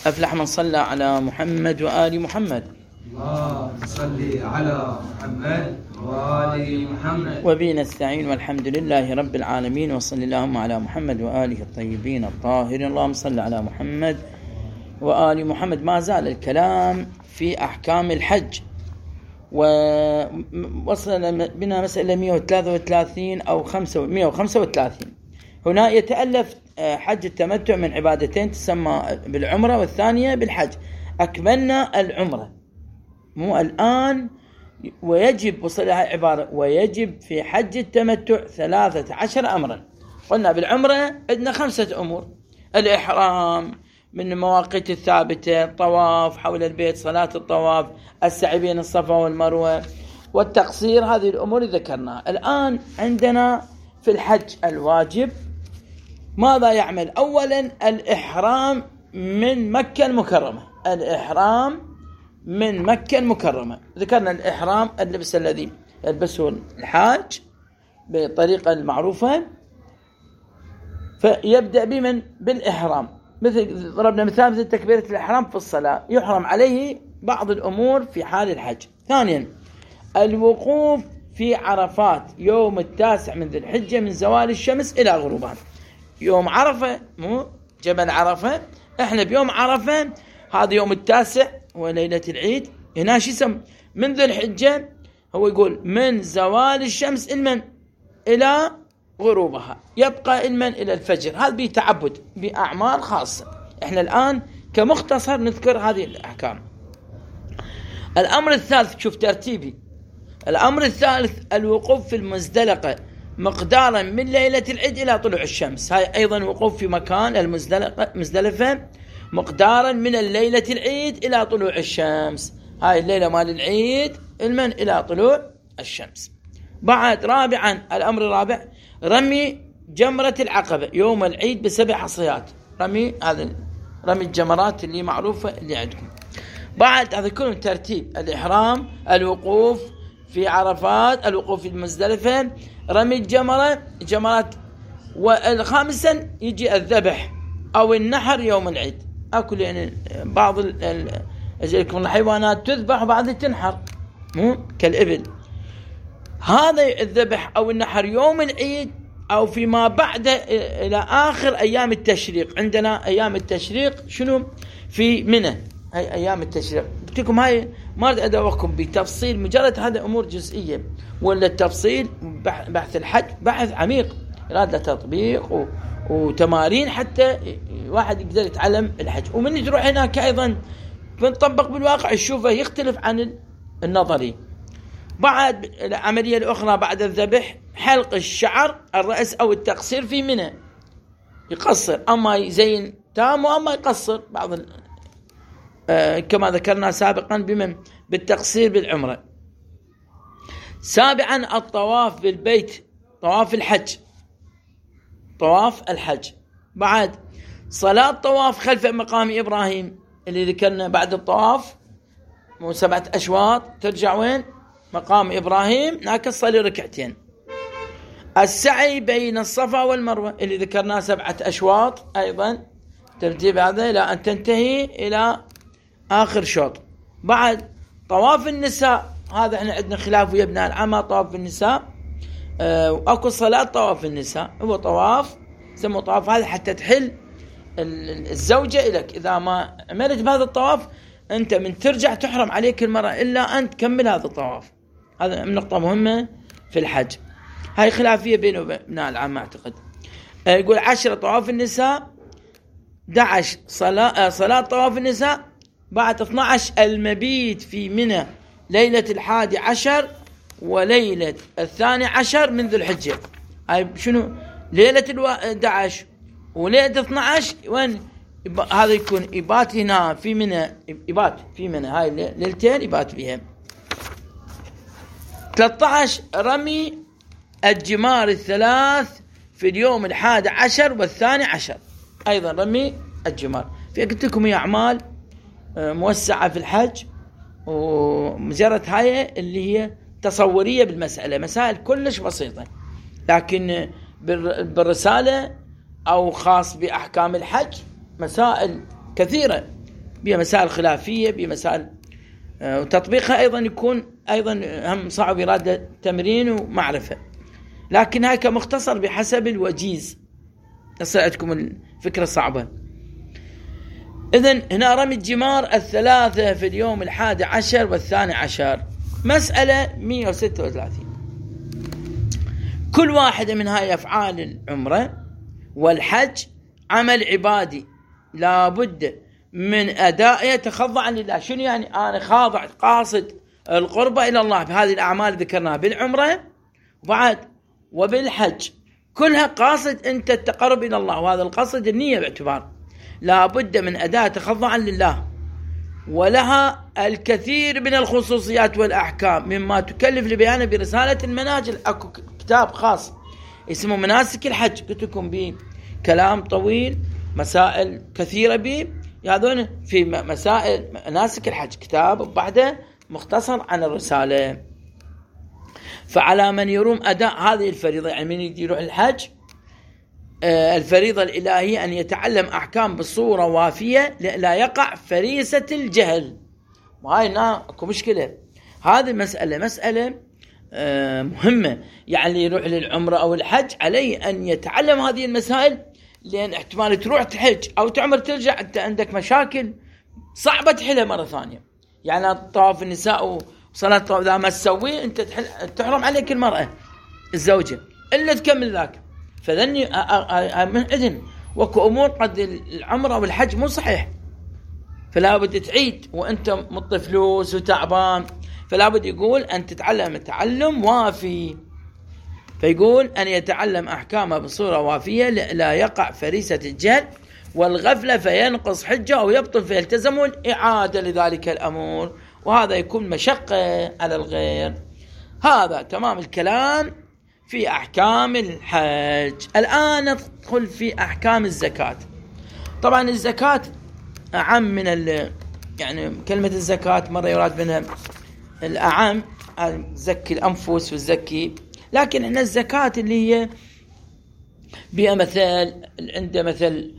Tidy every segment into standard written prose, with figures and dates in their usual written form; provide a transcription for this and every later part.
أفلح من صلى على محمد وآل محمد. اللهم صل على محمد وآل محمد. وبه نستعين والحمد لله رب العالمين، وصلى اللهم على محمد وآله الطيبين الطاهرين. اللهم صل على محمد وآل محمد. ما زال الكلام في أحكام الحج، ووصل بنا مسألة 133 أو 135. هنا يتألف حج التمتع من عبادتين تسمى بالعمرة والثانية بالحج. أكملنا العمرة مو الآن، ويجب وصلها عبارة ويجب في حج التمتع 13 أمرا. قلنا بالعمرة عندنا 5 أمور: الإحرام من المواقيت الثابتة، الطواف حول البيت، صلاة الطواف، السعي بين الصفا والمروة، والتقصير. هذه الأمور ذكرناها. الآن عندنا في الحج الواجب ماذا يعمل؟ أولا الإحرام من مكة المكرمة. الإحرام من مكة المكرمة. ذكرنا الإحرام اللبس الذي يلبسه الحاج بطريقة المعروفة، فيبدأ بمن؟ بالإحرام. مثل ضربنا مثال تكبيرة الإحرام في الصلاة، يحرم عليه بعض الأمور في حال الحج. ثانيا الوقوف في عرفات يوم 9 من ذي الحجة من زوال الشمس إلى غروبها. يوم عرفة مو جبل عرفة، احنا بيوم عرفة هذا يوم 9 وليلة العيد. هنا شو يسمى؟ من ذي الحجة، هو يقول من زوال الشمس إلى غروبها، يبقى إلى الفجر. هذا بيتعبد بأعمال خاصة. احنا الآن كمختصر نذكر هذه الأحكام. الأمر الثالث، شوف ترتيبي، الأمر الثالث الوقوف في المزدلقة مقدارا من ليلة العيد إلى طلوع الشمس. هاي أيضا وقوف في مكان المزدلفة مقدارا من الليلة العيد إلى طلوع الشمس. هاي الليلة مال العيد إلى طلوع الشمس. بعد رابعا الأمر الرابع رمي جمرة العقبة يوم العيد ب7 حصيات. رمي الجمرات اللي معروفة اللي عندكم. بعد هذا كله ترتيب: الإحرام، الوقوف في عرفات، الوقوف في المزدلفة، رمي الجمرات، والخامسا يجي الذبح أو النحر يوم العيد. أكل يعني بعض الحيوانات تذبح وبعضها تنحر، مو كالإبل. هذا الذبح أو النحر يوم العيد أو فيما بعد إلى آخر أيام التشريق. عندنا أيام التشريق شنو؟ في منى. هاي أيام التشريق بتكم، هاي ما أريد أدوخكم بتفصيل، مجرد هذا أمور جزئية، ولا التفصيل بحث الحج بحث عميق، هذا تطبيق وتمارين حتى واحد يقدر يتعلم الحج. ومن تروح هناك أيضا بنطبق بالواقع الشوفة يختلف عن النظري. بعد العملية الأخرى بعد الذبح حلق الشعر الرأس أو التقصير في منى. يقصر، أما يزين تام وأما يقصر بعض كما ذكرنا سابقا بالتقصير بالعمرة. سابعا الطواف بالبيت، طواف الحج. بعد صلاة طواف خلف مقام إبراهيم اللي ذكرنا بعد الطواف 7 أشواط، ترجع وين؟ مقام إبراهيم، هناك تصلي ركعتين. السعي بين الصفا والمروة اللي ذكرناه 7 أشواط أيضا، ترتيب هذا إلى أن تنتهي إلى آخر شوط. بعد طواف النساء، هذا احنا عندنا خلاف ويا ابناء العامة. طواف النساء أكو صلاة طواف النساء، هو طواف سموه طواف هذا حتى تحل الزوجة إليك. إذا ما عملت بهذا الطواف أنت من ترجع تحرم عليك المرأة إلا أن تكمل هذا الطواف. هذا من نقطة مهمة في الحج، هاي خلافية بينه وبين ابناء العامة أعتقد. يقول 10 طواف النساء، 11 صلاة طواف النساء. بعد 12 المبيت في منى ليلة 11 وليلة 12 من ذي الحجة. هاي شنو؟ ليلة 11 وليلة 12 وين؟ هذا يكون يبات هنا في منى، يبات في منى هاي ليلتين يبات فيها. 13 رمي الجمار الثلاث في اليوم 11 وال12 أيضا رمي الجمار. في قلت لكم هي أعمال موسعة في الحج، ومجرد هاي اللي هي تصورية بالمسألة، مسائل كلش بسيطة، لكن بالرسالة أو خاص بأحكام الحج مسائل كثيرة بها مسائل خلافية، بمسائل وتطبيقها أيضا يكون أيضا هم صعب، يراد تمرين ومعرفة، لكن هاي كمختصر بحسب الوجيز تصير عندكم الفكرة صعبة. إذن هنا رمي الجمار 3 في اليوم 11 و12. مسألة 136. كل واحدة من هاي أفعال العمرة والحج عمل عبادي لا بد من أدائه تخضعا لله. شنو يعني؟ أنا خاضع قاصد القربة إلى الله بهذه الأعمال ذكرناها بالعمرة وبعد وبالحج، كلها قاصد أنت التقرب إلى الله، وهذا القصد النية باعتبار لا بد من أداء تخضعا لله، ولها الكثير من الخصوصيات والأحكام مما تكلف لبيانه برسالة المناجل. أكو كتاب خاص اسمه مناسك الحج، قلت لكم بكلام طويل مسائل كثيرة به ياذون في مسائل مناسك الحج، كتاب بعده مختصر عن الرسالة. فعلى من يروم أداء هذه الفريضة، يعني من يروح الحج الفريضة الإلهية أن يتعلم أحكام بصورة وافية لا يقع فريسة الجهل. وهاي اكو مشكلة، هذه مسألة مهمة. يعني يروح للعمرة أو الحج عليه أن يتعلم هذه المسائل، لأن احتمال تروح تحج أو تعمر ترجع أنت عندك مشاكل صعبة تحلها مرة ثانية. يعني طواف النساء وصلاة الطواف إذا ما تسوي أنت تحرم عليك المرأة الزوجة إلا تكمل ذاك. فذني من إذن وكو أمور قد العمرة والحج مو صحيح، فلا بد تعيد وأنت مط فلوس وتعبان، فلا بد يقول أن تتعلم تعلم وافي. فيقول أن يتعلم أحكامه بصورة وافية لا يقع فريسة الجهل والغفلة فينقص حجة أو يبطل فيلتزم الإعادة لذلك الأمور، وهذا يكون مشقة على الغير. هذا تمام الكلام في أحكام الحج. الآن ندخل في أحكام الزكاة. طبعا الزكاة أعم من يعني كلمة الزكاة مرة يراد منها الأعم، زكي الأنفس والزكي، لكن إن الزكاة اللي هي بها مثل عنده مثل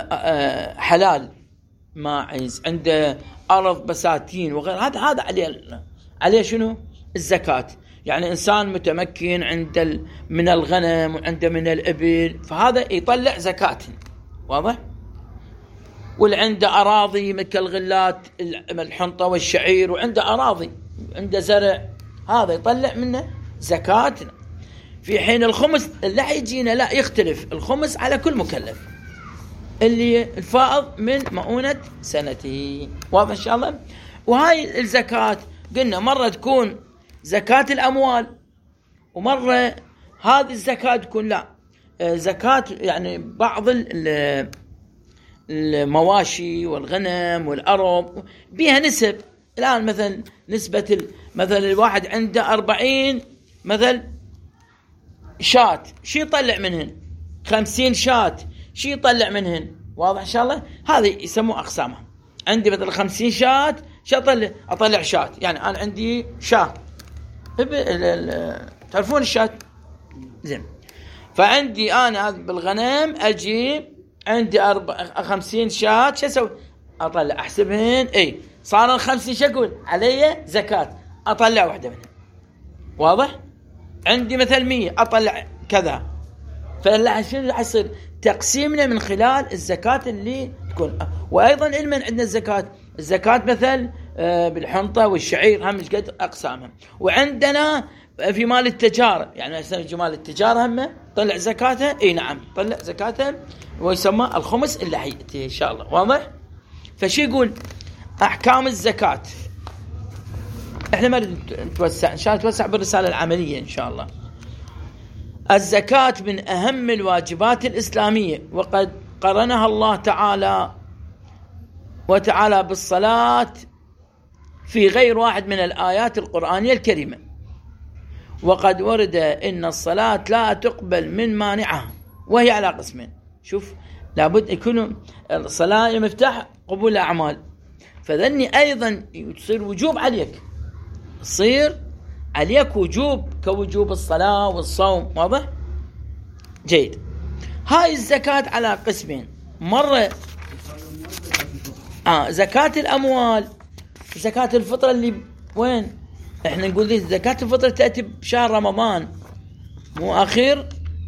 حلال ماعز، عنده أرض بساتين وغير هذا عليه شنو الزكاة. يعني إنسان متمكن عنده من الغنم وعنده من الإبل، فهذا يطلع زكاة، واضح؟ واللي عنده أراضي مثل الغلات الحنطة والشعير وعنده أراضي عنده زرع، هذا يطلع منه زكاة. في حين الخمس لا يجينا لا يختلف الخمس على كل مكلف اللي الفائض من مؤونة سنته، واضح إن شاء الله. وهاي الزكاة قلنا مرة تكون زكاة الأموال، ومرة هذه الزكاة تكون لا زكاة يعني بعض المواشي والغنم والأرض بها نسب. الآن مثلا نسبة مثلا الواحد عنده 40 مثل شاة، شي يطلع منهن 50 شاة، شي يطلع منهن، واضح إن شاء الله. هذه يسموه أقسامها. عندي مثلا 50 شاة، أطلع شاة، يعني أنا عندي شاة تعرفون الشاة زين، فعندي أنا بالغنم أجي عندي 50 شاة، شو أسوي؟ أطلع أحسبهن، صار 50 شكل علي زكاة، أطلع واحدة منها، واضح؟ عندي مثل 100 أطلع كذا. فلا شنو راح يصير؟ تقسيمنا من خلال الزكاة اللي تكون. وأيضا علما عندنا الزكاة مثل بالحنطة والشعير هم قد أقسامها. وعندنا في مال التجارة، يعني مثلا مال التجارة هم طلع زكاتها، نعم طلع زكاتها، ويسمى الخمس اللي حيأتي إن شاء الله، واضح؟ فشي يقول أحكام الزكاة. احنا ما نتوسع إن شاء الله، نتوسع بالرسالة العملية إن شاء الله. الزكاة من أهم الواجبات الإسلامية، وقد قرنها الله تعالى بالصلاة في غير واحد من الآيات القرآنية الكريمة. وقد ورد إن الصلاة لا تقبل من مانعها، وهي على قسمين. شوف، لابد يكون الصلاة مفتاح قبول الأعمال، فذني أيضا يصير وجوب عليك، يصير عليك وجوب كوجوب الصلاة والصوم، واضح؟ جيد. هاي الزكاة على قسمين. مرة زكاة الأموال، زكاة الفطرة اللي وين؟ احنا نقول ذي زكاة الفطرة تأتي بشهر رمضان، مو أخير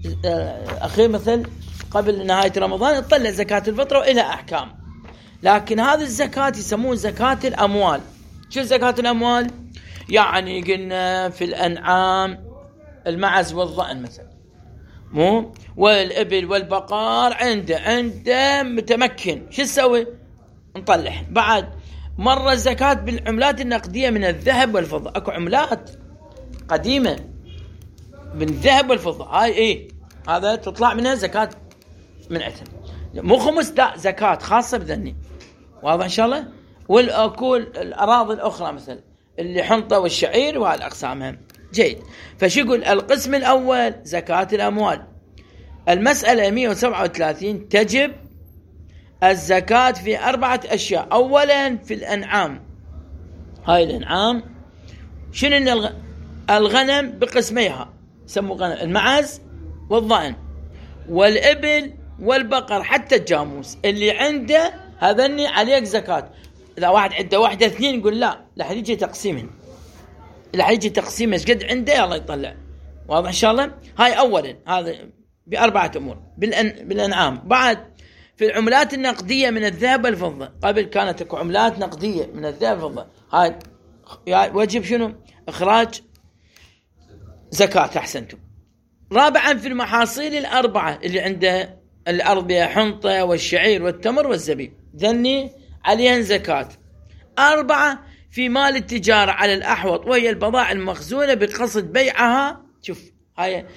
مثل قبل نهاية رمضان تطلع زكاة الفطرة وإلها أحكام. لكن هذه الزكاة يسمون زكاة الأموال. شو زكاة الأموال؟ يعني قلنا في الأنعام المعز والضأن مثلا، مو والإبل والبقار عنده متمكن، شو نسوي؟ نطلع. بعد مرة الزكاة بالعملات النقدية من الذهب والفضة، اكو عملات قديمة بالذهب والفضة، هاي هذا تطلع منها زكاة من عتم، مو خمس، لا زكاة خاصة بذني. واضح ان شاء الله؟ والاكل الاراضي الاخرى مثل اللي حنطة والشعير وهالاقسامها. جيد. فشو يقول القسم الاول زكاة الاموال. المسألة 137 تجب الزكاة في 4 أشياء. أولا في الأنعام. هاي الأنعام شنو؟ الغنم بقسميها سموا غنم، المعز والضأن والإبل والبقر، حتى الجاموس اللي عنده هذني عليك زكاة. إذا واحد عنده واحدة 2 يقول لا يجي تقسيمهن، لا يجي تقسيم ايش قد عنده يلا يطلع. واضح إن شاء الله؟ هاي أولا، هذا ب4 أمور بالأنعام. بعد في العملات النقدية من الذهب والفضة، قبل كانت اكو عملات نقدية من الذهب والفضة، هاي وجب شنو؟ إخراج زكاة. أحسنتم. رابعا في المحاصيل ال4 اللي عنده الأرضية، حنطة والشعير والتمر والزبيب، ذني عليهن زكاة. 4 في مال التجارة على الأحوط، وهي البضائع المخزونة بقصد بيعها. شوف هاي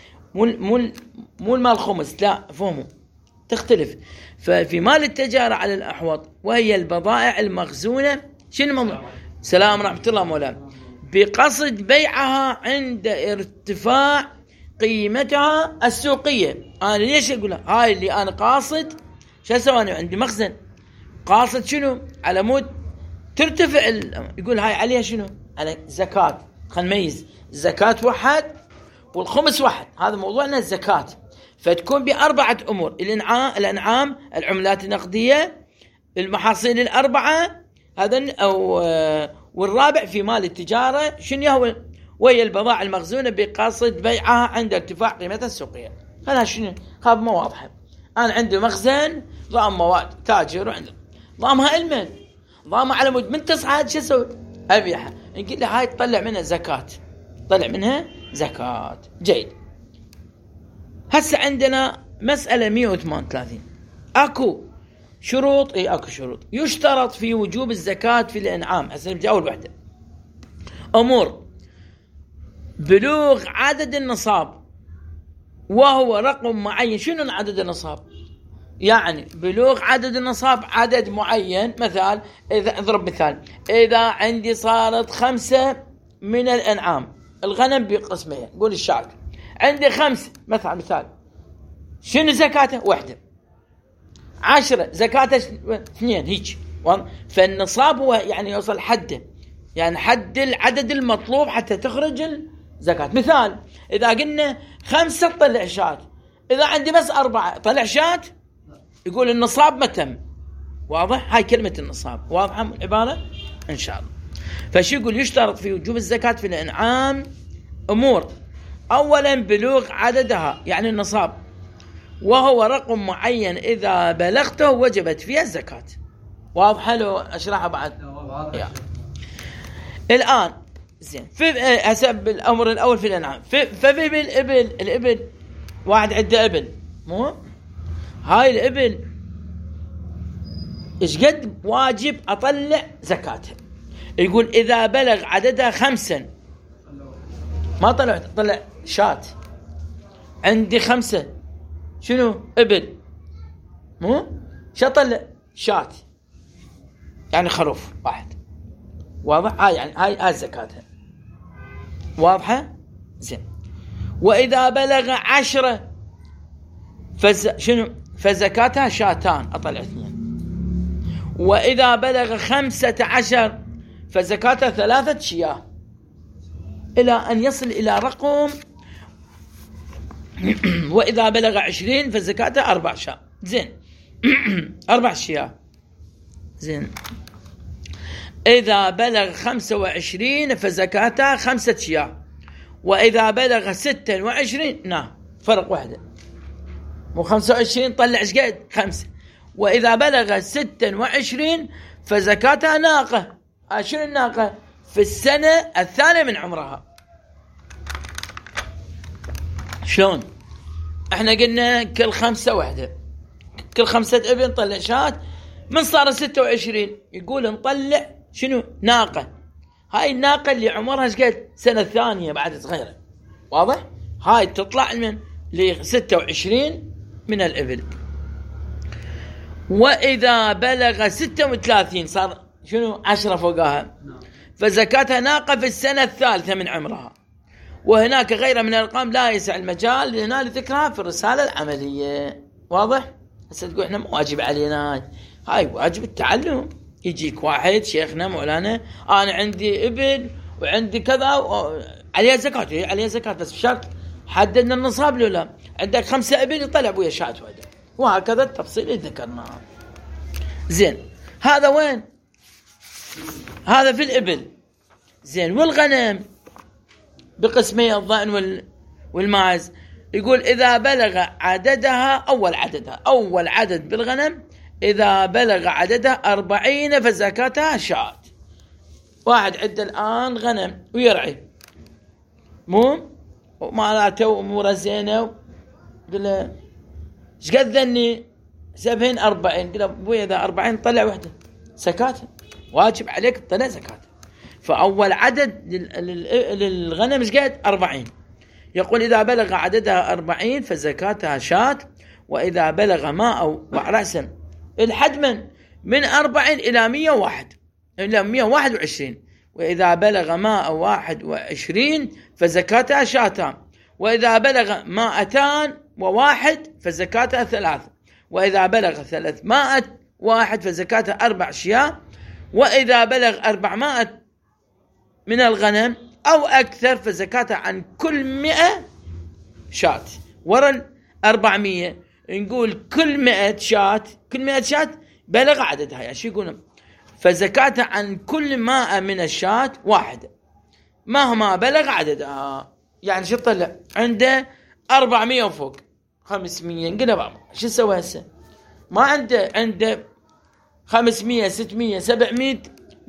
مو المال خمس، لا فهموا تختلف. ففي مال التجارة على الأحوط وهي البضائع المخزونة، شنو موضوع؟ سلام ورحمة الله مولانا. بقصد بيعها عند ارتفاع قيمتها السوقية. أنا ليش أقولها؟ هاي اللي أنا قاصد شو أسوي؟ أنا عندي مخزن قاصد شنو؟ على مود ترتفع يقول هاي عليها شنو؟ على زكاة. خلينا نميز، زكاة 1 والخمس 1، هذا موضوعنا الزكاة. فتكون ب4 أمور: الأنعام، العملات النقدية، المحاصيل ال4، هذا والرابع في مال التجارة شنو هو؟ وهي البضائع المخزونة بقصد بيعها عند ارتفاع قيمتها السوقية. هذا شنو؟ خاب ما واضحة. أنا عندي مخزن ضام مواد، تاجر وعنده ضامها المن، ضامها على مود من تصعد شو اسوي؟ أبيعها. نقول له هاي تطلع منها زكاة، طلع منها زكاة. جيد. هسه عندنا مسألة 138. اكو شروط. اكو شروط يشترط في وجوب الزكاة في الأنعام. هسه نبدأ أول وحدة. أمور: بلوغ عدد النصاب، وهو رقم معين. شنو عدد النصاب؟ يعني بلوغ عدد النصاب عدد معين. مثال، إذا اضرب مثال، إذا عندي صارت 5 من الأنعام، الغنم بقسمين، قول الشاة عندي 5 مثال، شنو زكاته؟ 1. 10 زكاته 2. هيك. فالنصاب هو يعني يوصل حده، يعني حد العدد المطلوب حتى تخرج الزكاة. مثال، إذا قلنا 5 طلع شاة، إذا عندي بس 4 طلع شاة، يقول النصاب ما تم. واضح؟ هاي كلمة النصاب. واضحة العبارة إن شاء الله. فشو يقول؟ يشترط في وجوب الزكاة في الأنعام أمور: أولا بلوغ عددها يعني النصاب، وهو رقم معين إذا بلغته وجبت فيها الزكاة. واضحة لو أشرحها بعد؟ الآن زين. في حسب الأمر الأول في الأنعام. ففي الإبل واحد عنده إبل، مو هاي الإبل إيش قد واجب أطلع زكاتها؟ يقول إذا بلغ عددها 5 ما طلع شاة. عندي 5 شنو؟ إبل، مو شطل شاة يعني خروف 1. واضح؟ يعني هاي زكاتها. واضحة؟ زين. وإذا بلغ 10 شنو؟ فزكاتها 2 أطلع 2. وإذا بلغ 15 فزكاتها 3 شياه، إلى أن يصل إلى رقم وإذا بلغ 20 فزكاتها 4 شاة. زين. 4 شياه. زين. إذا بلغ 25 فزكاتها 5 شياه، وإذا بلغ 26 فرق واحدة، مو 25 طلع ايش قد 5. وإذا بلغ 26 فزكاتها ناقة. شنو الناقة؟ في السنة الثانية من عمرها. شلون؟ احنا قلنا كل 5 وحدة، كل 5 ابن نطلع شاة. من صار 26 يقول نطلع شنو؟ ناقة. هاي الناقة اللي عمرها ايش قد؟ سنة ثانية بعد صغيرة. واضح؟ هاي تطلع من ل 26 من الإبل. وإذا بلغ 36 صار شنو؟ 10 فوقها، فزكاتها ناقة في السنة الثالثة من عمرها. وهناك غير من الأرقام لا يسع المجال هنا لذكرها في الرسالة العملية. واضح؟ هسه تقول احنا مو واجب علينا، هاي واجب التعلم. يجيك واحد شيخنا مولانا أنا عندي إبل وعندي كذا عليها زكاة، عليها زكاة بس بشرط حددنا النصاب له لا. عندك 5 إبل يطلع بويا شاة واحدة، وهكذا التفصيل اللي ذكرناه. زين، هذا وين؟ هذا في الإبل. زين، والغنم بقسمي الضأن والماعز. يقول إذا بلغ عددها أول عدد بالغنم إذا بلغ عددها 40 فزكاتها شاة. واحد عنده الآن غنم ويرعي، مو مالاته أموره زينة، قل له ايش قد ذني؟ 70 40. قل له ابوي إذا 40 طلع وحده زكاتها، واجب عليك تطلع زكاتها. فأول عدد للغنم ايش قد؟ 40. يقول إذا بلغ عددها 40 فزكاتها شاة. وإذا بلغ أو رأسا الحد من 40 إلى 101 إلى 121. وإذا بلغ 121 فزكاتها شاتان. وإذا بلغ 201 فزكاتها 3. وإذا بلغ 301 فزكاتها 4 شياه. وإذا بلغ 400 من الغنم أو أكثر فزكاتها عن كل 100 شاة. ورا 400 نقول كل 100 شاة بلغ عددها، يعني شو يقولون؟ فزكاتها عن كل 100 من الشاة واحدة مهما بلغ عددها. يعني شو طلع؟ عنده 400 وفوق 500. نقول له شو نسوي هسه؟ ما عنده 500 600 700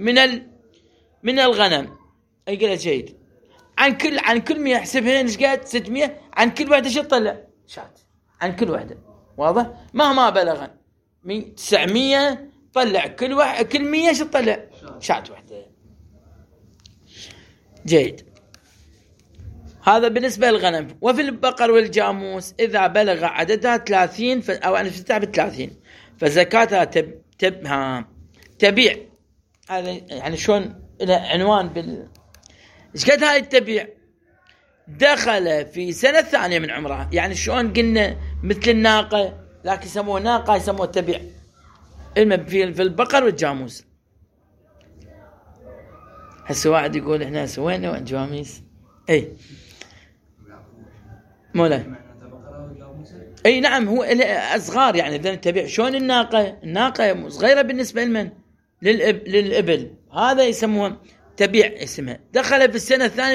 من الغنم. يقول له جيد، عن كل 100 يحسبها ايش قد؟ 600. عن كل واحدة شو تطلع؟ شاة عن كل واحدة. واضح؟ مهما بلغ من 900 طلع كل 100 شو تطلع؟ شاة واحدة. جيد، هذا بالنسبة للغنم. وفي البقر والجاموس إذا بلغ عددها 30 أو أن تفتح ب30 فزكاتها تبيع. هذا يعني شلون عنوان إيش قد هاي التبيع؟ دخل في سنة ثانية من عمرها. يعني شلون قلنا مثل الناقة، لكن يسموه ناقة يسموه تبيع. في البقر والجاموس. هسه واحد يقول احنا سوينا وين جواميس؟ اي مولا اي نعم، هو اصغار يعني ذن التبيع. شلون الناقة صغيرة بالنسبة لمن؟ للإبل. هذا يسموه تبيع اسمها. دخل في السنة الثانية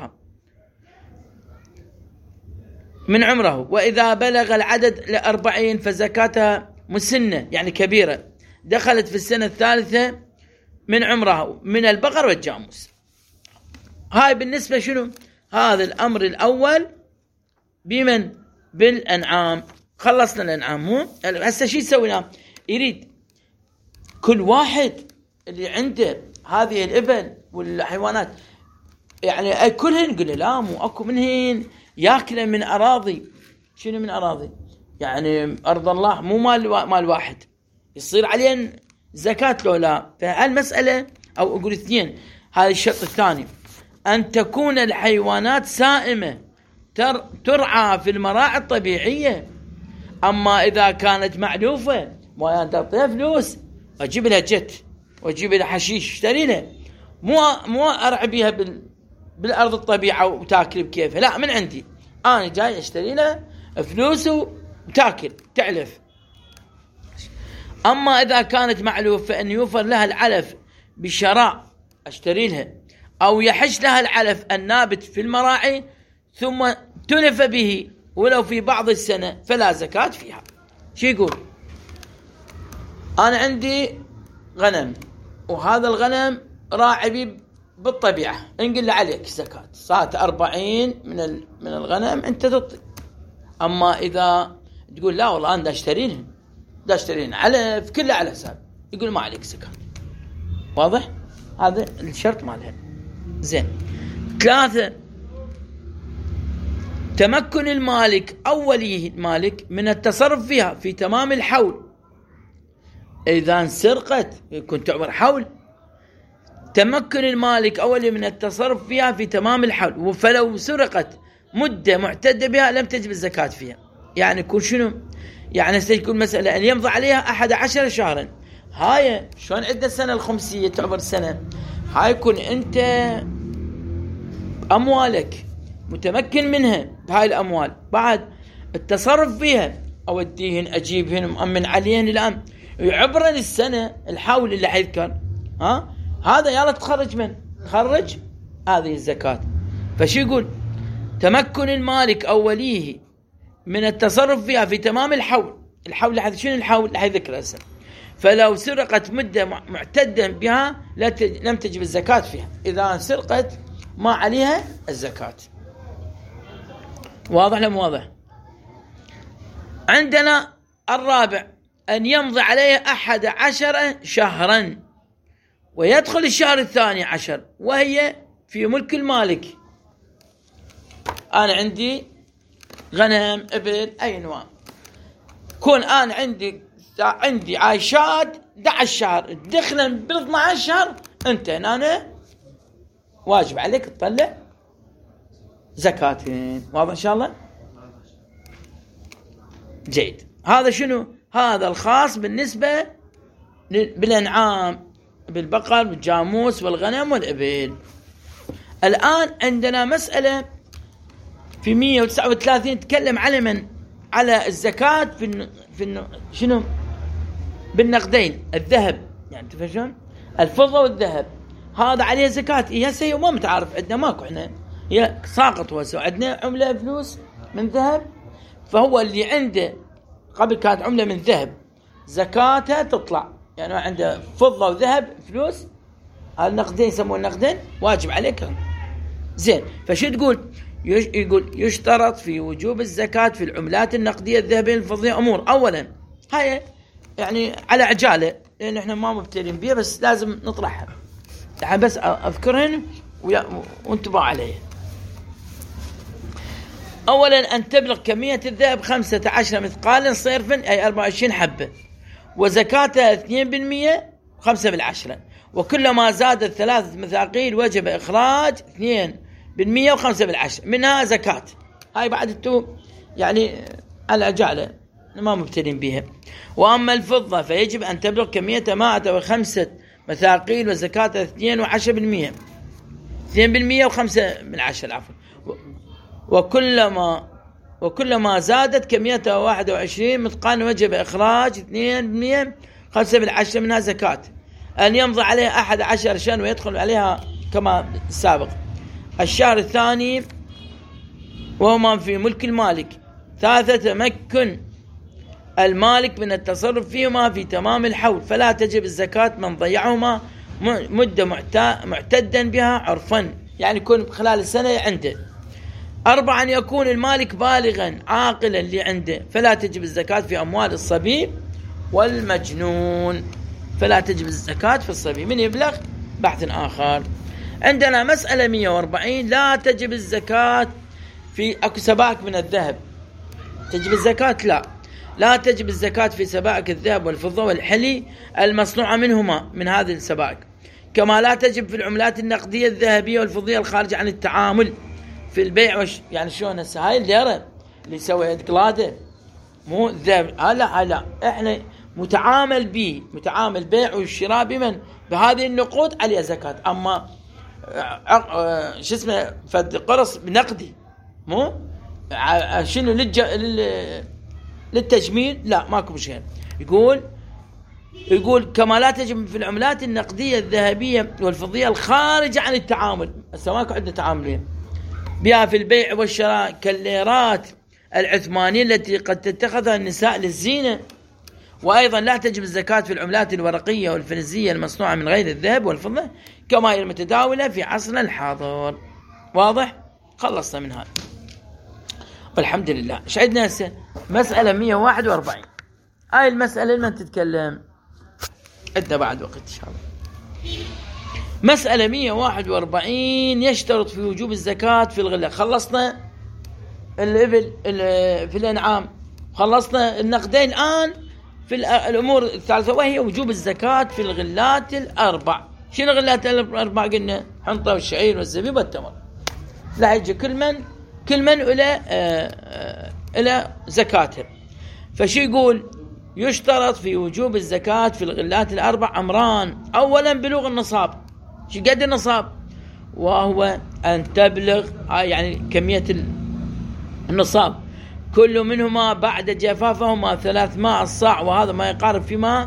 من عمره. وإذا بلغ العدد 40 فزكاتها مسنة يعني كبيرة، دخلت في السنة الثالثة من عمرها من البقر والجاموس. هاي بالنسبة شنو؟ هذا الأمر الأول بمن؟ بالأنعام. خلصنا الأنعام. هو هسه شو يسوي؟ يريد كل واحد اللي عنده هذه الإبل والحيوانات يعني كلهن، نقول لا مو أكو منهن ياكل من أراضي. شنو من أراضي؟ يعني أرض الله، مو مال واحد يصير عليهن زكاة لو لا. فهالمسألة أو أقول 2. هذا الشرط الثاني، أن تكون الحيوانات سائمة ترعى في المراعي الطبيعية. أما إذا كانت معلوفة ما تعطيها فلوس أجيب لها جت وأجيب لها حشيش اشتري لها، مو أرعى بيها بالأرض الطبيعة وتاكل بكيفها. لا، من عندي أنا جاي أشتري لها فلوس وتاكل تعلف. أما إذا كانت معلوف فإن يوفر لها العلف بشراء أشتري لها، أو يحش لها العلف النابت في المراعي ثم تلف به ولو في بعض السنة فلا زكاة فيها. شو يقول؟ أنا عندي غنم وهذا الغنم راعي بي بالطبيعة، نقول له عليك زكاة، صارت 40 من الغنم أنت تعطي. أما إذا تقول لا والله أنا دا اشترين علف كله على حساب، يقول ما عليك زكاة. واضح؟ هذا الشرط مالها. زين. 3 تمكن المالك أو ولي المالك من التصرف فيها في تمام الحول. إذا انسرقت يكون تعبر حول. تمكن المالك أو ولي من التصرف فيها في تمام الحول، فلو سرقت مدة معتدة بها لم تجب الزكاة فيها. يعني يكون شنو؟ يعني سيكون مسألة أن يمضي عليها 11 شهرا. هاي شلون عندنا السنة الخمسية تعبر سنة، هاي يكون أنت أموالك متمكن منها بهاي الأموال، بعد التصرف فيها أوديهن أجيبهن مؤمن عليهن الآن عبر السنة الحول اللي حيذكر، هذا يلا تخرج هذه الزكاة. فشو يقول؟ تمكن المالك أو وليه من التصرف فيها في تمام الحول شنو الحول اللي حيذكر هسه، فلو سرقت مدة معتدا بها لم تجب الزكاة فيها. إذا سرقت ما عليها الزكاة. واضح لم واضح؟ عندنا الرابع أن يمضي عليه 11 شهرا ويدخل الشهر 12 وهي في ملك المالك. أنا عندي غنم إبل أي نوع، كون أنا عندي عايشات 11 شهر دخلا بال 12 شهر، أنت هنا واجب عليك تطلع زكاتين. واضح إن شاء الله؟ جيد. هذا شنو؟ هذا الخاص بالنسبة بالأنعام، بالبقر بالجاموس والغنم والإبل. الآن عندنا مسألة في 139 تكلم على من؟ على الزكاة في شنو؟ بالنقدين، الذهب، يعني تفهمون؟ الفضة والذهب هذا عليه زكاة. هسه ما متعارف عندنا، ماكو احنا هي ساقط وهسه عندنا عملة فلوس من ذهب، فهو اللي عنده قبل كانت عملة من ذهب زكاتها تطلع، يعني عنده فضة وذهب فلوس، النقدين يسمون النقدين واجب عليك. زين. فشو تقول؟ يقول يشترط في وجوب الزكاة في العملات النقدية الذهبية الفضية أمور. أولا هاي يعني على عجالة لأن احنا ما مبتلين بيها، بس لازم نطرحها يعني، بس أذكرهن وانتبه عليه. أولا أن تبلغ كمية الذهب 15 مثقالا صرفا أي 24 حبة، وزكاتها 2% 5/10، وكلما زادت 3 مثاقيل وجب إخراج 2% و5/10 منها زكاة. هاي بعد انتو يعني على عجالة ما مبتلين بها. وأما الفضة فيجب أن تبلغ كميتها 105 مثاقيل وزكاتها 2 و10%، 2% و5/10 عفوا، وكلما زادت كميتها 21 مثقال وجب إخراج 2% 5/10 منها زكاة. أن يمضي عليها 11 شهر ويدخل عليها كما السابق الشهر الثاني وهما في ملك المالك. 3 تمكن المالك من التصرف فيهما في تمام الحول، فلا تجب الزكاة من ضيعهما مدة معتدا بها عرفا، يعني يكون خلال السنة عنده. 4 أن يكون المالك بالغا عاقلا اللي عنده، فلا تجب الزكاة في أموال الصبي والمجنون، فلا تجب الزكاة في الصبي. من يبلغ بحث آخر. عندنا مسألة 140 لا تجب الزكاة في أكو سبائك من الذهب، تجب الزكاة؟ لا تجب الزكاة في سبائك الذهب والفضة والحلي المصنوعة منهما من هذه السبائك، كما لا تجب في العملات النقدية الذهبية والفضية الخارجة عن التعامل في البيع يعني شلون هسه هاي الليرة اللي يسوي قلادة مو الذهب، لا احنا متعامل بيع والشراء بمن؟ بهذه النقود عليه زكاة. اما شو اسمه فد قرص بنقدي مو شنو للتجميل لا ماكو شيء. يقول يقول كما لا تجب في العملات النقدية الذهبية والفضية الخارجة عن التعامل، السماك عندنا تعاملين بها في البيع والشراء كالليرات العثمانية التي قد تتخذها النساء للزينة. وأيضا لا تجب الزكاة في العملات الورقية والفلزية المصنوعة من غير الذهب والفضة كما هي المتداولة في عصرنا الحاضر. واضح؟ خلصنا من هذا والحمد لله. ايش عندنا هسه؟ مسألة 141. هاي المسألة لمن تتكلم؟ عندنا بعد وقت إن شاء الله. مسألة 141 يشترط في وجوب الزكاة في الغلة. خلصنا الإبل في الأنعام، خلصنا النقدين، الآن في الأمور الثالثة وهي وجوب الزكاة في الغلات الأربع. شنو الغلات الأربع؟ قلنا حنطة والشعير والزبيب والتمر. لا يجي كل من إلى زكاته. فشو يقول؟ يشترط في وجوب الزكاة في الغلات الأربع أمران. أولا بلوغ النصاب. شو قد النصاب؟ وهو أن تبلغ يعني كمية النصاب كل منهما بعد جفافهما 300 الصاع، وهذا ما يقارب فيما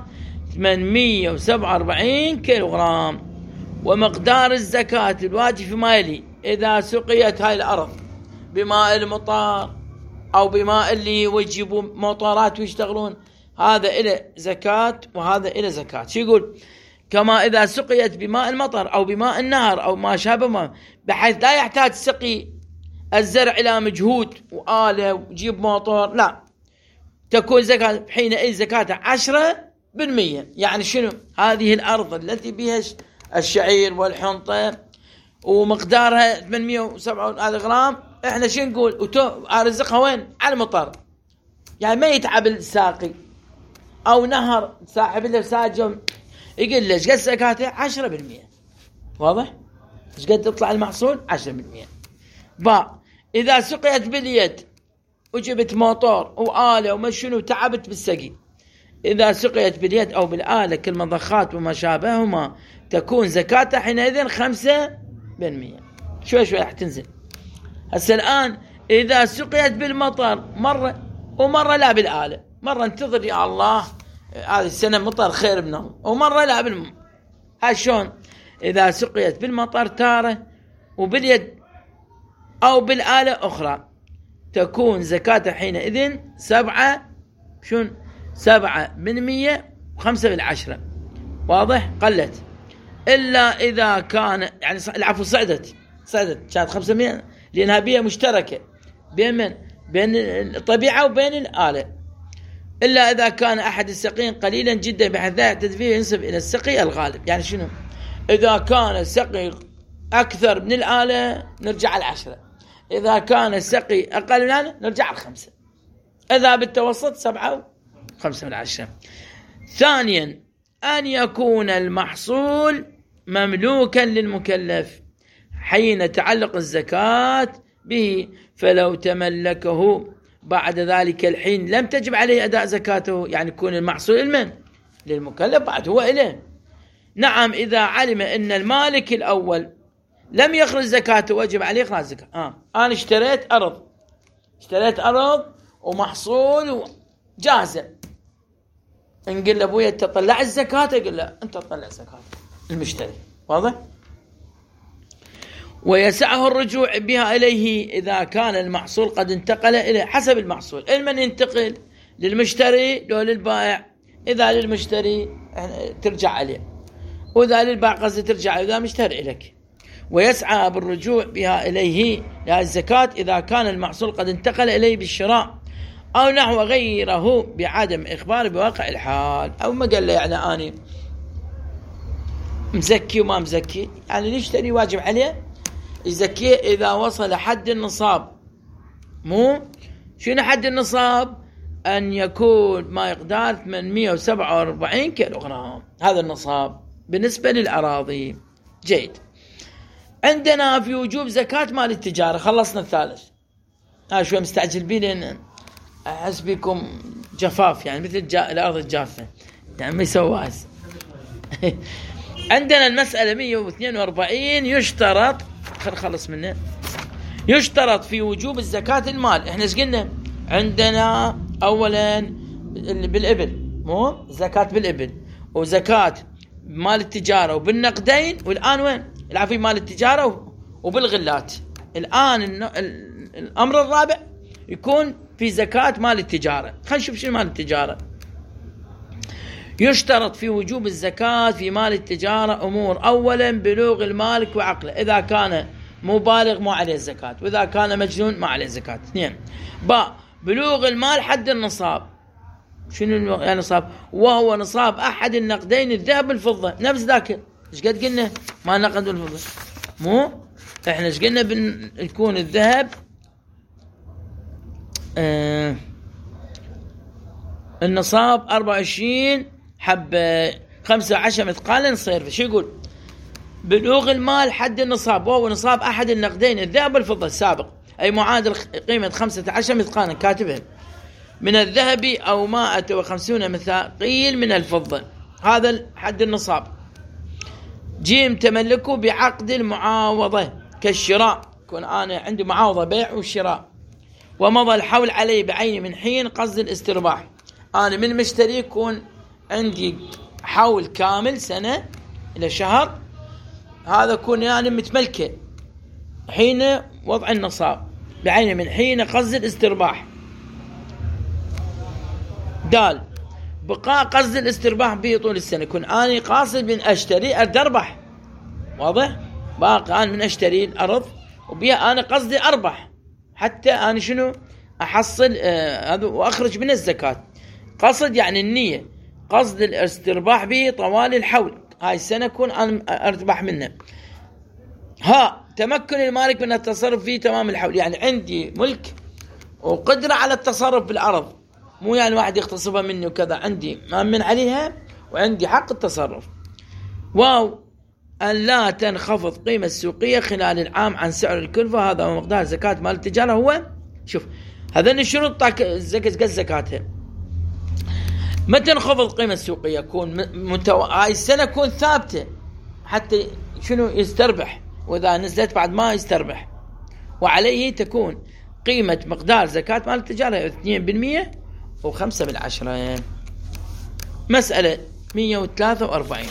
847 كيلوغرام. ومقدار الزكاة الواجب فيما يلي: إذا سقيت هاي الأرض بماء المطار أو بماء اللي يجيبوا موطورات ويشتغلون، هذا إلى زكاة وهذا إلى زكاة. شو يقول؟ كما إذا سقيت بماء المطر أو بماء النهر أو ما شابه، بحيث لا يحتاج سقي الزرع إلى مجهود وآلة وجيب موطور، لا، تكون زكاة حينئذ زكاة 10%. يعني شنو؟ هذه الأرض التي بها الشعير والحنطة ومقدارها 807 غرام، احنا شو نقول؟ ارزقها وين؟ على المطر، يعني ما يتعب الساقي. او نهر صاحب له ساجم يقول ليش قد زكاته 10%. واضح؟ ايش قد تطلع المحصول؟ 10%. إذا سقيت باليد وجبت موطور وآلة وما شنو تعبت بالسقي، إذا سقيت باليد أو بالآلة كالمضخات وما شابههما تكون زكاة حينئذ 5%. شوي راح تنزل. هسه الآن إذا سقيت بالمطر مرة ومرة لا بالآلة، مرة انتظر يا الله هذه السنة مطر خير منهم، ومرة لا شلون؟ إذا سقيت بالمطر تارة وباليد أو بالآلة أخرى تكون زكاة حينئذ 7% 5/10. واضح؟ قلت إلا إذا كان يعني العفو صعدت كانت 500 لأنها بيئة مشتركة بين من؟ بين الطبيعة وبين الآلة. إلا إذا كان أحد السقين قليلا جدا بحيث لا يعتد فيه ينسب إلى السقي الغالب. يعني شنو؟ إذا كان السقي أكثر من الآلة نرجع 10، إذا كان السقي أقل من الآلة نرجع 5، إذا بالتوسط 7.5. ثانيا أن يكون المحصول مملوكا للمكلف حين تعلق الزكاة به، فلو تملكه بعد ذلك الحين لم تجب عليه أداء زكاته. يعني يكون المحصول المن للمكلف بعد هو إله. نعم إذا علم أن المالك الأول لم يخرج زكاته وجب عليه إخراج زكاة. أنا اشتريت أرض ومحصول جاهزة، نقول لأبويا أنت طلع الزكاة، يقول لا أنت طلع زكاة المشتري. واضح؟ ويسعه الرجوع بها إليه إذا كان المحصول قد انتقل إليه حسب المحصول. المن ينتقل للمشتري لو للبائع؟ إذا للمشتري ترجع عليه، وإذا للبائع قصدي ترجع إذا مشتري لك. ويسعى بالرجوع بها إليه للزكاة إذا كان المحصول قد انتقل إليه بالشراء أو نحو غيره بعدم إخبار بواقع الحال. أو ما قال له يعني أنا مزكي وما مزكي، يعني نشتري واجب عليه يزكيه إذا وصل حد النصاب. مو شنو حد النصاب؟ أن يكون ما يقدر 847 كيلوغرام، هذا النصاب بالنسبة للأراضي. جيد. عندنا في وجوب زكاة مال التجارة. خلصنا الثالث. شوي مستعجل بي لأن أحس بكم جفاف، يعني مثل الأرض الجافة، يعني ما يسوى هسه. عندنا المسألة 142 يشترط، خلص منه، يشترط في وجوب الزكاة المال. احنا ايش قلنا؟ عندنا أولا بالإبل، مو زكاة بالإبل، وزكاة مال التجارة وبالنقدين، والآن وين العفو مال التجارة وبالغلات. الآن الأمر الرابع يكون في زكاة مال التجارة. خلينا نشوف شو مال التجارة. يشترط في وجوب الزكاة في مال التجارة أمور: أولا بلوغ المالك وعقله، إذا كان مبالغ ما عليه الزكاة، وإذا كان مجنون ما عليه الزكاة. 2 بلوغ المال حد النصاب. شنو يعني نصاب؟ وهو نصاب أحد النقدين الذهب والفضة. نفس ذاك ايش قد قلنا ما نقد والفضة، مو احنا ايش قلنا يكون الذهب النصاب 24 حبة 15 مثقالا نصير. شو يقول؟ بلوغ المال حد النصاب وهو نصاب أحد النقدين الذهب والفضة السابق، أي معادل قيمة 15 مثقالا كاتبها من الذهب أو 150 مثاقيل من الفضة، هذا حد النصاب. جيم تملكه بعقد المعاوضة كالشراء، يكون أنا عندي معاوضة بيع وشراء، ومضى الحول عليه بعين من حين قصد الاسترباح. أنا من مشتري يكون عندي حول كامل سنة إلى شهر، هذا يكون يعني متملكه حين وضع النصاب بعين من حين قصد الاسترباح. دال بقاء قصد الاسترباح به طول السنة، يكون أنا قاصد من أشتري أربح، واضح؟ باقي أنا من أشتري الأرض وبيها أنا قصدي أربح، حتى أنا شنو أحصل هذا وأخرج من الزكاة. قصد يعني النية، قصد الاسترباح به طوال الحول، هاي السنة أكون أنا أرتبح منه. تمكن المالك من التصرف فيه تمام الحول، يعني عندي ملك وقدرة على التصرف بالأرض، مو يعني واحد يغتصبها مني وكذا، عندي مأمن عليها وعندي حق التصرف. أن لا تنخفض قيمة السوقية خلال العام عن سعر الكلفة، هذا هو مقدار زكاة مال التجارة. هو شوف هذين الشروط زكاتها. ما تنخفض قيمة السوقية، يكون هاي السنة تكون ثابتة حتى شنو يستربح، وإذا نزلت بعد ما يستربح. وعليه تكون قيمة مقدار زكاة مال التجارة 2% و5%. مسألة 143.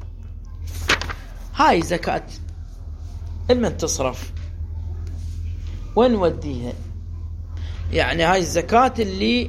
هاي زكاة المن تصرف وين نوديها؟ يعني هاي الزكاة اللي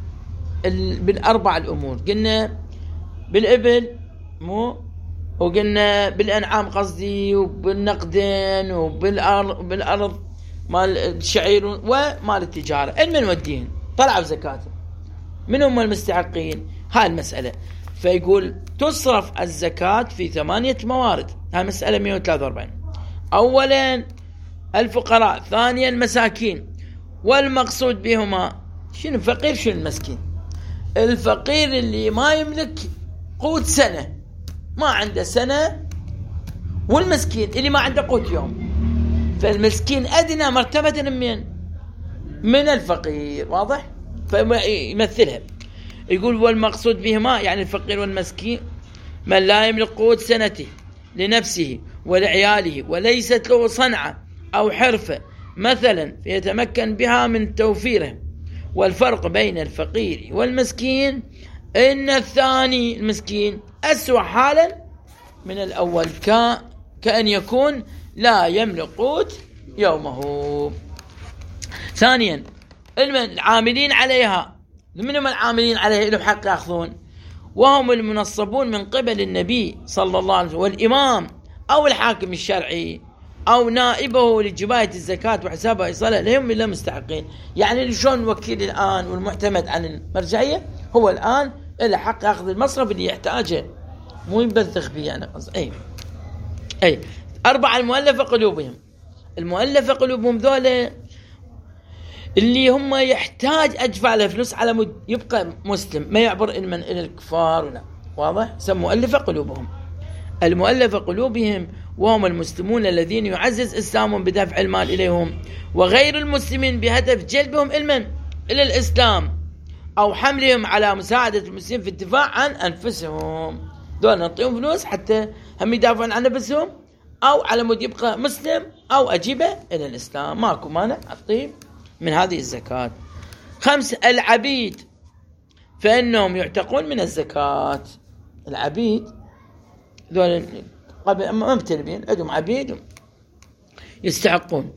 بالأربع الأمور، قلنا بالإبل مو، وقلنا بالأنعام قصدي، وبالنقدين، وبالأرض مال الشعير ومال التجارة. المن نوديهن طلعوا زكاته، من هم المستحقين؟ هاي المسألة. فيقول تصرف الزكاة في 8 موارد. هاي مسألة 143. أولا الفقراء، ثانيا المساكين، والمقصود بهما شنو؟ الفقير شنو المسكين؟ الفقير اللي ما يملك قوت سنة، ما عنده سنة، والمسكين اللي ما عنده قوت يوم. فالمسكين أدنى مرتبة من الفقير، واضح؟ فيمثلها. يقول والمقصود بهما يعني الفقير والمسكين من لا يملك قوت سنته لنفسه ولعياله، وليست له صنعة أو حرفة مثلا فيتمكن بها من توفيره. والفرق بين الفقير والمسكين إن الثاني المسكين أسوأ حالا من الأول، كأن يكون لا يملك قوت يومه. ثانيا العاملين عليها، من هم العاملين عليها لهم حق يأخذون؟ وهم المنصبون من قبل النبي صلى الله عليه وسلم والإمام أو الحاكم الشرعي أو نائبه لجباية الزكاة وحسابها إيصالها لهم من المستحقين. يعني شلون الوكيل الآن والمعتمد عن المرجعية هو الآن إلا حق يأخذ المصرف اللي يحتاجه، مو يبذخ فيه يعني. أي 4 المؤلفة قلوبهم. المؤلفة قلوبهم ذولا اللي هم يحتاج أدفع له فلوس على مود يبقى مسلم، ما يعبر إلى الكفار ولا، واضح؟ سموا مؤلفة قلوبهم. المؤلفة قلوبهم وهم المسلمون الذين يعزز إسلامهم بدفع المال إليهم، وغير المسلمين بهدف جلبهم إلى الإسلام أو حملهم على مساعدة المسلمين في الدفاع عن أنفسهم. دول نعطيهم فلوس حتى هم يدافعون عن أنفسهم، أو على مود يبقى مسلم أو أجيبه إلى الإسلام، ماكو مانع أعطيه من هذه الزكاة. 5 العبيد فإنهم يعتقون من الزكاة. العبيد ذول قبل ممتلبين عندهم عبيد يستحقون.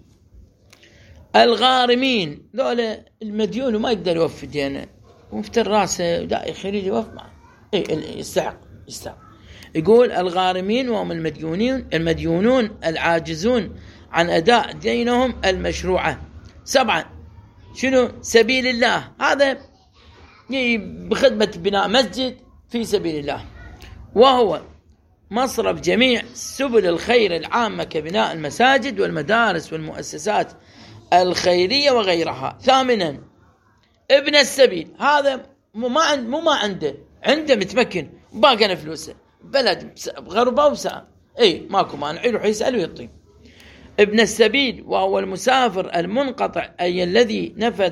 الغارمين ذول المديون وما يقدر يوفي دينه ومفتر راسه وداعي يريد يوفي معه يستحق. يقول الغارمين وهم المديونون العاجزون عن أداء دينهم المشروعة. 7 شنو؟ سبيل الله، هذا بخدمة بناء مسجد في سبيل الله، وهو مصرف جميع سبل الخير العامة كبناء المساجد والمدارس والمؤسسات الخيرية وغيرها. 8 ابن السبيل، هذا ما عنده متمكن باقي فلوسه بلد غربة وساء ماكو مانع يروح يسأل ويعطي. ابن السبيل وهو المسافر المنقطع أي الذي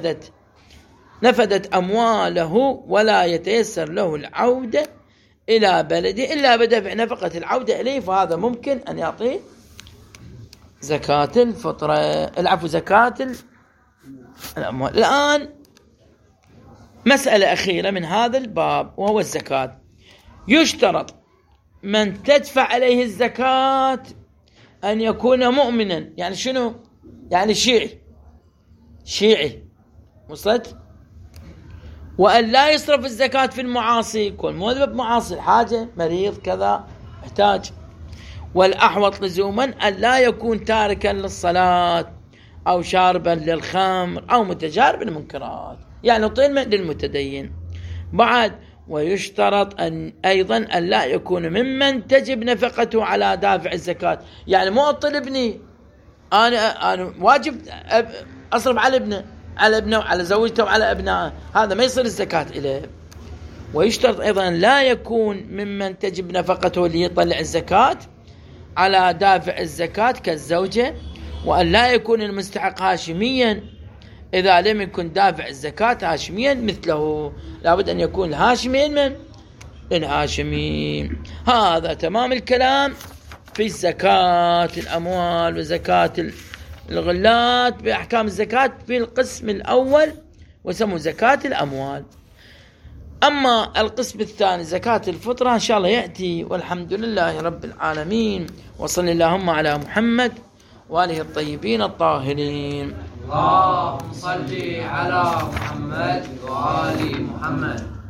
نفدت أمواله ولا يتيسر له العودة إلى بلده إلا بدفع نفقة العودة إليه، فهذا ممكن أن يعطيه زكاة الفطرة، زكاة الأموال. الآن مسألة أخيرة من هذا الباب وهو الزكاة. يشترط من تدفع عليه الزكاة أن يكون مؤمنا. يعني شنو؟ يعني شيعي وصلت، وأن لا يصرف الزكاة في المعاصي، يكون موظف معاصي الحاجة مريض كذا محتاج. والأحوط لزوما أن لا يكون تاركا للصلاة أو شاربا للخمر أو متجارب المنكرات، يعني طين للمتدين. بعد ويشترط أيضا أن لا يكون ممن تجب نفقته على دافع الزكاة. يعني مو طلبني أنا واجب أصرف على ابنه وعلى زوجته وعلى أبنائه، هذا ما يصير الزكاة إليه. ويشترط أيضا لا يكون ممن تجب نفقته اللي يطلع الزكاة على دافع الزكاة كالزوجة، وأن لا يكون المستحق هاشميا إذا لم يكن دافع الزكاة هاشميا مثله، لابد أن يكون الهاشمي من الهاشمي. هذا تمام الكلام في زكاة الأموال وزكاة الغلات بأحكام الزكاة في القسم الأول وسموا زكاة الأموال. أما القسم الثاني زكاة الفطرة إن شاء الله يأتي، والحمد لله رب العالمين، وصل اللهم على محمد وآله الطيبين الطاهرين. اللهم صل على محمد وآل محمد.